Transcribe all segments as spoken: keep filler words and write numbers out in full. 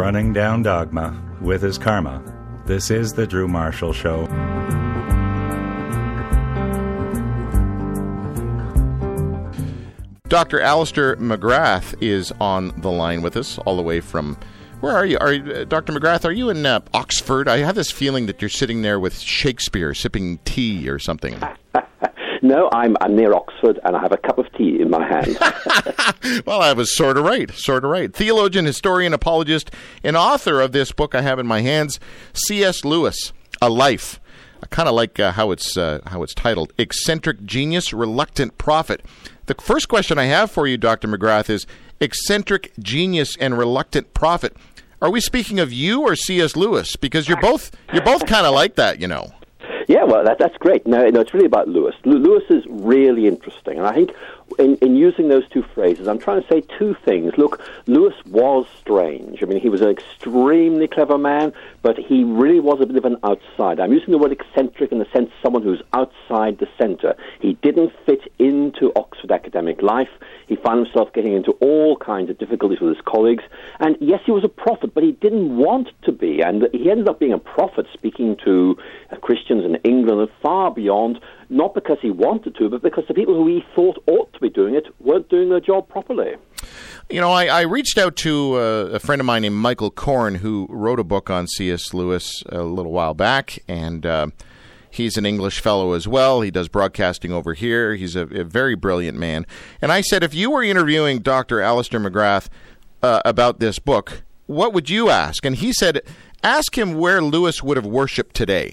running down dogma with his karma. This is the Drew Marshall Show. Doctor Alister McGrath is on the line with us, all the way from... Where are you? Are you, uh, Doctor McGrath, are you in uh, Oxford? I have this feeling that you're sitting there with Shakespeare, sipping tea or something. No, I'm, I'm near Oxford, and I have a cup of tea in my hand. Well, I was sort of right, sort of right. Theologian, historian, apologist, and author of this book I have in my hands, C S. Lewis, A Life. I kind of like uh, how it's uh, how it's titled, Eccentric Genius, Reluctant Prophet. The first question I have for you, Doctor McGrath, is eccentric genius and reluctant prophet. Are we speaking of you or C S. Lewis? Because you're both you're both kind of like that, you know. Yeah, well, that, that's great. No, no, it's really about Lewis. L- Lewis is really interesting, and I think in, in using those two phrases, I'm trying to say two things. Look, Lewis was strange. I mean, he was an extremely clever man, but he really was a bit of an outsider. I'm using the word eccentric in the sense of someone who's outside the center. He didn't fit into Oxford academic life. He found himself getting into all kinds of difficulties with his colleagues. And yes, he was a prophet, but he didn't want to be. And he ended up being a prophet, speaking to uh, Christians in England and far beyond, not because he wanted to, but because the people who he thought ought to be doing it weren't doing their job properly. You know, I, I reached out to uh, a friend of mine named Michael Korn, who wrote a book on C S. Lewis a little while back, and uh, he's an English fellow as well. He does broadcasting over here. He's a, a very brilliant man. And I said, if you were interviewing Doctor Alister McGrath uh, about this book, what would you ask? And he said, ask him where Lewis would have worshipped today.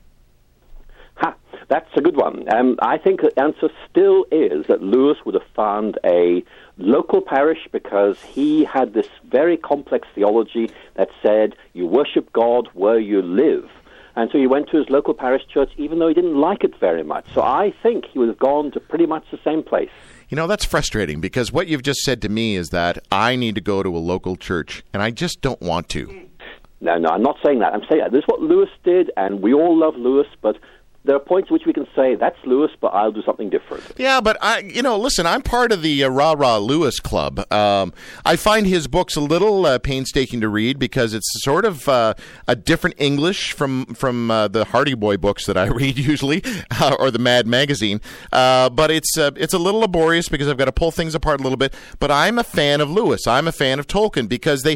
Ha, that's a good one. Um, I think the answer still is that Lewis would have found a local parish, because he had this very complex theology that said you worship God where you live. And so he went to his local parish church, even though he didn't like it very much. So I think he would have gone to pretty much the same place. You know, that's frustrating, because what you've just said to me is that I need to go to a local church, and I just don't want to. No, no, I'm not saying that. I'm saying that. This is what Lewis did, and we all love Lewis, but there are points at which we can say, that's Lewis, but I'll do something different. Yeah, but, I, you know, listen, I'm part of the uh, Rah Rah Lewis Club. Um, I find his books a little uh, painstaking to read, because it's sort of uh, a different English from from uh, the Hardy Boy books that I read usually, uh, or the Mad Magazine. Uh, but it's uh, it's a little laborious, because I've got to pull things apart a little bit. But I'm a fan of Lewis. I'm a fan of Tolkien, because they,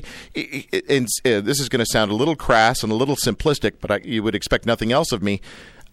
and uh, this is going to sound a little crass and a little simplistic, but I, you would expect nothing else of me.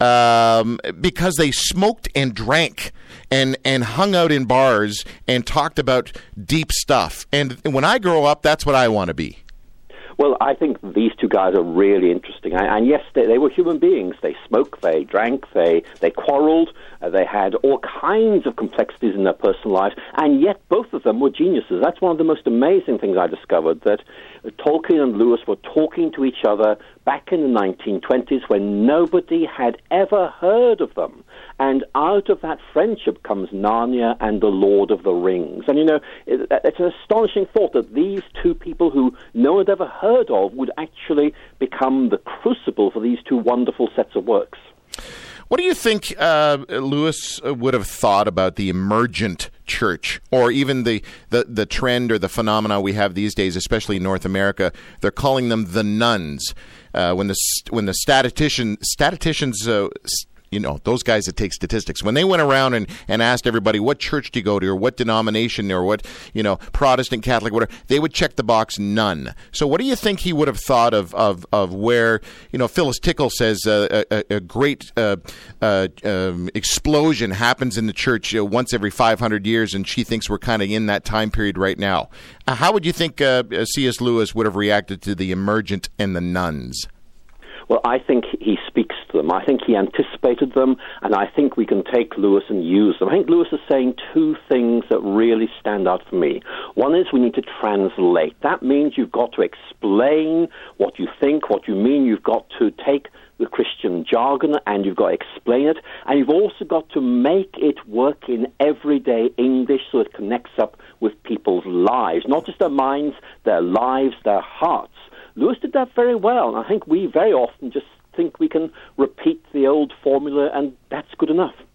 Um, because they smoked and drank and, and hung out in bars and talked about deep stuff. And when I grow up, that's what I want to be. Well, I think these two guys are really interesting. And, and yes, they, they were human beings. They smoked, they drank, they, they quarreled, uh, they had all kinds of complexities in their personal lives, and yet both of them were geniuses. That's one of the most amazing things I discovered, that uh, Tolkien and Lewis were talking to each other back in the nineteen twenties when nobody had ever heard of them. And out of that friendship comes Narnia and The Lord of the Rings. And, you know, it, it's an astonishing thought that these two people who no one had ever heard of would actually become the crucible for these two wonderful sets of works. What do you think uh, Lewis would have thought about the emergent church, or even the, the, the trend or the phenomena we have these days, especially in North America? They're calling them the nuns. Uh, when the when the statistician statisticians uh, you know, those guys that take statistics, when they went around and, and asked everybody, what church do you go to, or what denomination, or what, you know, Protestant, Catholic, whatever, they would check the box none. So what do you think he would have thought of, of, of where, you know, Phyllis Tickle says uh, a, a great uh, uh, um, explosion happens in the church uh, once every five hundred years, and she thinks we're kind of in that time period right now. Uh, how would you think uh, C S. Lewis would have reacted to the emergent and the nuns? Well, I think he speaks to them. I think he anticipated them, and I think we can take Lewis and use them. I think Lewis is saying two things that really stand out for me. One is we need to translate. That means you've got to explain what you think, what you mean. You've got to take the Christian jargon and you've got to explain it, and you've also got to make it work in everyday English so it connects up with people's lives, not just their minds, their lives, their hearts. Lewis did that very well, and I think we very often just think we can repeat the old formula, and that's good enough.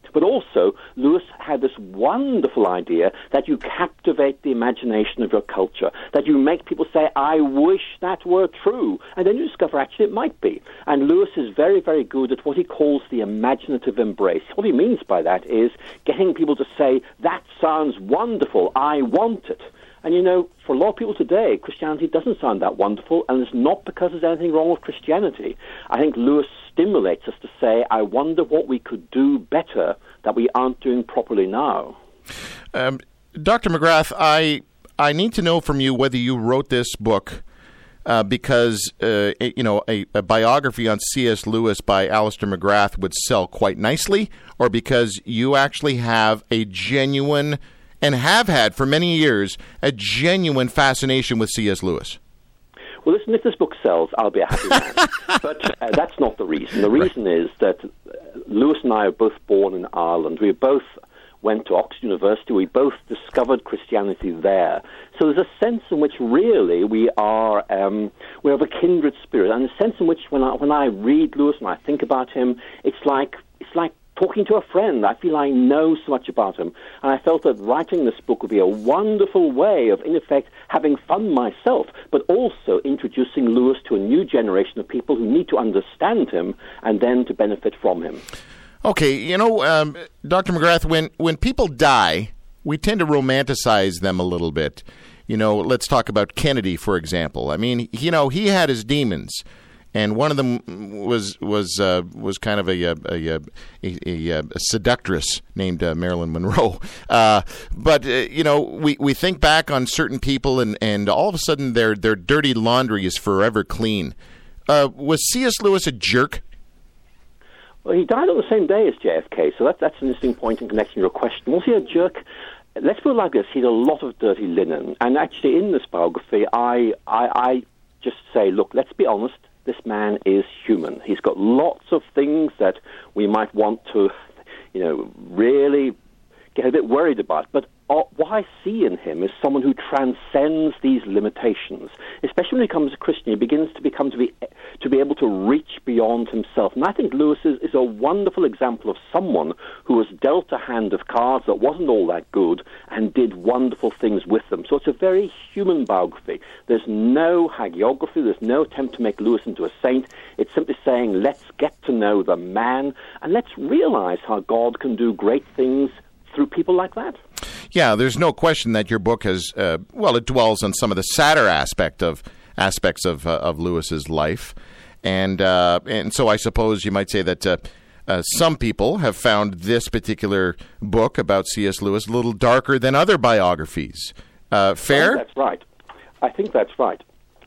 But also, Lewis had this wonderful idea that you captivate the imagination of your culture, that you make people say, I wish that were true. And then you discover actually it might be. And Lewis is very, very good at what he calls the imaginative embrace. What he means by that is getting people to say, that sounds wonderful, I want it. And, you know, for a lot of people today, Christianity doesn't sound that wonderful, and it's not because there's anything wrong with Christianity. I think Lewis stimulates us to say, I wonder what we could do better that we aren't doing properly now. Um, Doctor McGrath, I I need to know from you whether you wrote this book uh, because, uh, you know, a, a biography on C S. Lewis by Alistair McGrath would sell quite nicely, or because you actually have a genuine, and have had for many years, a genuine fascination with C S. Lewis. Well, listen, if this book sells, I'll be a happy man. But uh, that's not the reason. The reason right. is that Lewis and I are both born in Ireland. We both went to Oxford University. We both discovered Christianity there. So there's a sense in which really we are um, we have a kindred spirit, and a sense in which when I when I read Lewis and I think about him, it's like it's like talking to a friend. I feel I know so much about him. And I felt that writing this book would be a wonderful way of, in effect, having fun myself, but also introducing Lewis to a new generation of people who need to understand him and then to benefit from him. Okay, you know, um, Doctor McGrath, when, when people die, we tend to romanticize them a little bit. You know, let's talk about Kennedy, for example. I mean, you know, he had his demons. And one of them was was uh, was kind of a a, a, a, a seductress named uh, Marilyn Monroe. Uh, but uh, you know, we, we think back on certain people, and, and all of a sudden their their dirty laundry is forever clean. Uh, was C S. Lewis a jerk? Well, he died on the same day as J F K, so that's that's an interesting point in connection to your question. Was he a jerk? Let's put it like this: he had a lot of dirty linen, and actually, in this biography, I I, I just say, look, let's be honest. This man is human. He's got lots of things that we might want to, you know, really get a bit worried about. But uh, what I see in him is someone who transcends these limitations. Especially when he becomes a Christian, he begins to become to be to be able to reach beyond himself. And I think Lewis is, is a wonderful example of someone who was dealt a hand of cards that wasn't all that good and did wonderful things with them. So it's a very human biography. There's no hagiography. There's no attempt to make Lewis into a saint. It's simply saying, let's get to know the man and let's realize how God can do great things through people like that. Yeah, there's no question that your book has, uh, well, it dwells on some of the sadder aspect of aspects of uh, of Lewis's life, and uh, and so I suppose you might say that uh, uh, some people have found this particular book about C S. Lewis a little darker than other biographies. Uh, fair? I think that's right. I think that's right.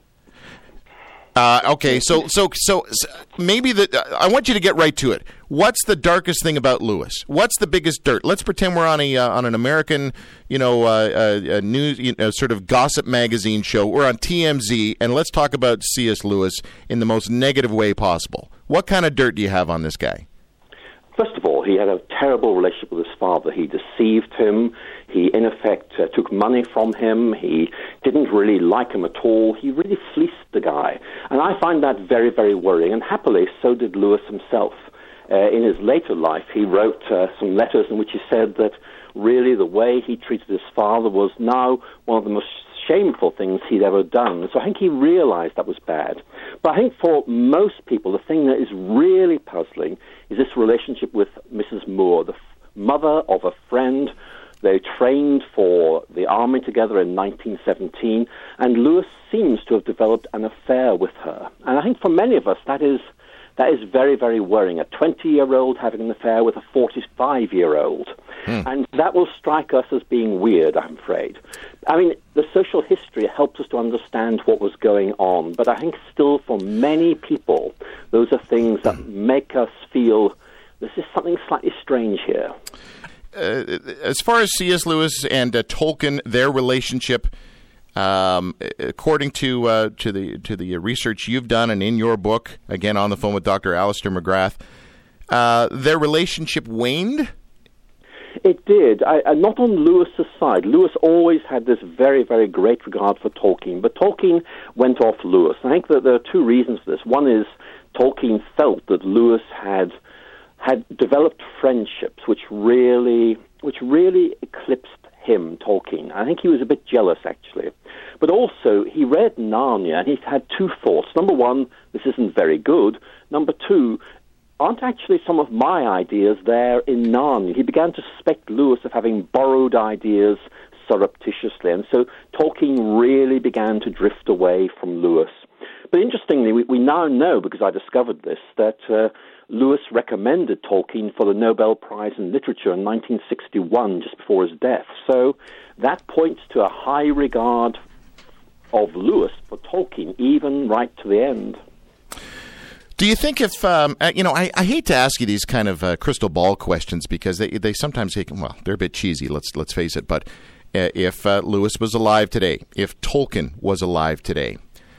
Uh, okay, so, so so so maybe the uh, I want you to get right to it. What's the darkest thing about Lewis? What's the biggest dirt? Let's pretend we're on a uh, on an American, you know, uh, uh, news, you know, sort of gossip magazine show. We're on T M Z, and let's talk about C S. Lewis in the most negative way possible. What kind of dirt do you have on this guy? First of all, he had a terrible relationship with his father. He deceived him. He, in effect, uh, took money from him. He didn't really like him at all. He really fleeced the guy. And I find that very, very worrying. And happily, so did Lewis himself. Uh, in his later life, he wrote uh, some letters in which he said that really the way he treated his father was now one of the most shameful things he'd ever done. So I think he realized that was bad. But I think for most people, the thing that is really puzzling is this relationship with Missus Moore, the f- mother of a friend. They trained for the army together in nineteen seventeen, and Lewis seems to have developed an affair with her. And I think for many of us, that is that is very, very worrying. A twenty-year-old having an affair with a forty-five-year-old. Hmm. And that will strike us as being weird, I'm afraid. I mean, the social history helps us to understand what was going on, but I think still for many people, those are things that make us feel this is something slightly strange here. Uh, as far as C S. Lewis and uh, Tolkien, their relationship, um, according to uh, to the to the research you've done and in your book, again on the phone with Doctor Alistair McGrath, uh, their relationship waned? It did. I, I, not on Lewis's side. Lewis always had this very, very great regard for Tolkien, but Tolkien went off Lewis. I think that there are two reasons for this. One is Tolkien felt that Lewis had had developed friendships which really, which really eclipsed him, Tolkien. I think he was a bit jealous, actually. But also, he read Narnia, and he had two thoughts. Number one, this isn't very good. Number two, aren't actually some of my ideas there in Narnia? He began to suspect Lewis of having borrowed ideas surreptitiously, and so Tolkien really began to drift away from Lewis. But interestingly, we, we now know, because I discovered this, that uh, Lewis recommended Tolkien for the Nobel Prize in Literature in nineteen sixty-one, just before his death. So that points to a high regard of Lewis for Tolkien, even right to the end. Do you think if, um, you know, I, I hate to ask you these kind of uh, crystal ball questions because they, they sometimes take, well, they're a bit cheesy, let's let's face it, but uh, if uh, Lewis was alive today, if Tolkien was alive today,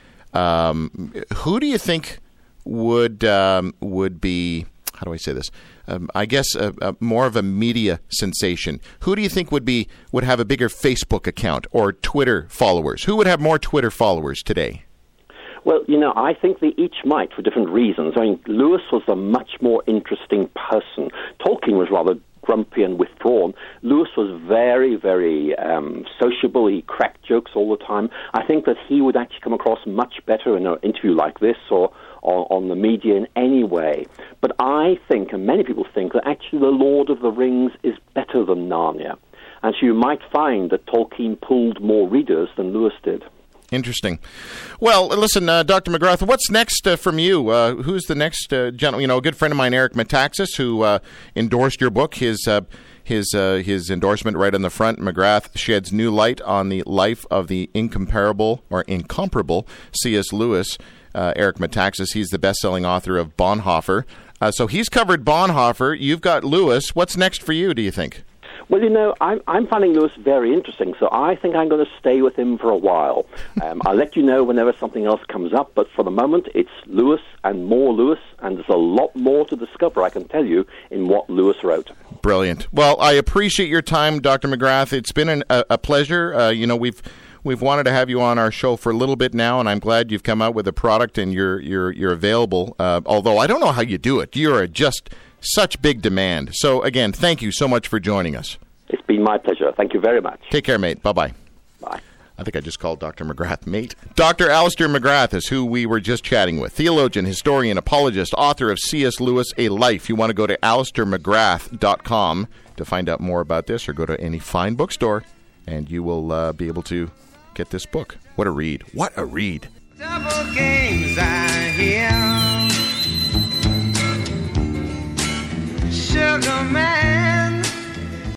um, who do you think would um, would be, how do I say this, um, I guess uh, uh, more of a media sensation? Who do you think would be would have a bigger Facebook account or Twitter followers? Who would have more Twitter followers today? Well, you know, I think they each might for different reasons. I mean, Lewis was a much more interesting person. Tolkien was rather grumpy and withdrawn. Lewis was very, very um, sociable. He cracked jokes all the time. I think that he would actually come across much better in an interview like this or, or on the media in any way. But I think, and many people think, that actually The Lord of the Rings is better than Narnia. And so you might find that Tolkien pulled more readers than Lewis did. Interesting. Well, listen, uh, Doctor McGrath, what's next uh, from you? Uh, who's the next uh, gentleman? You know, a good friend of mine, Eric Metaxas, who uh, endorsed your book. His uh, his uh, his endorsement right on the front. McGrath sheds new light on the life of the incomparable or incomparable C S. Lewis. Uh, Eric Metaxas, he's the best-selling author of Bonhoeffer. Uh, so he's covered Bonhoeffer. You've got Lewis. What's next for you, do you think? Well, you know, I'm, I'm finding Lewis very interesting, so I think I'm going to stay with him for a while. Um, I'll let you know whenever something else comes up, but for the moment, it's Lewis and more Lewis, and there's a lot more to discover, I can tell you, in what Lewis wrote. Brilliant. Well, I appreciate your time, Doctor McGrath. It's been an, a, a pleasure. Uh, you know, we've we've wanted to have you on our show for a little bit now, and I'm glad you've come out with a product and you're you're you're available. Uh, although I don't know how you do it. You're just such big demand. So, again, thank you so much for joining us. It's been my pleasure. Thank you very much. Take care, mate. Bye-bye. Bye. I think I just called Doctor McGrath mate. Doctor Alistair McGrath is who we were just chatting with. Theologian, historian, apologist, author of C S. Lewis, A Life. You want to go to alistair mcgrath dot com to find out more about this, or go to any fine bookstore, and you will uh, be able to get this book. What a read. What a read. Double games I hear. Sugar man.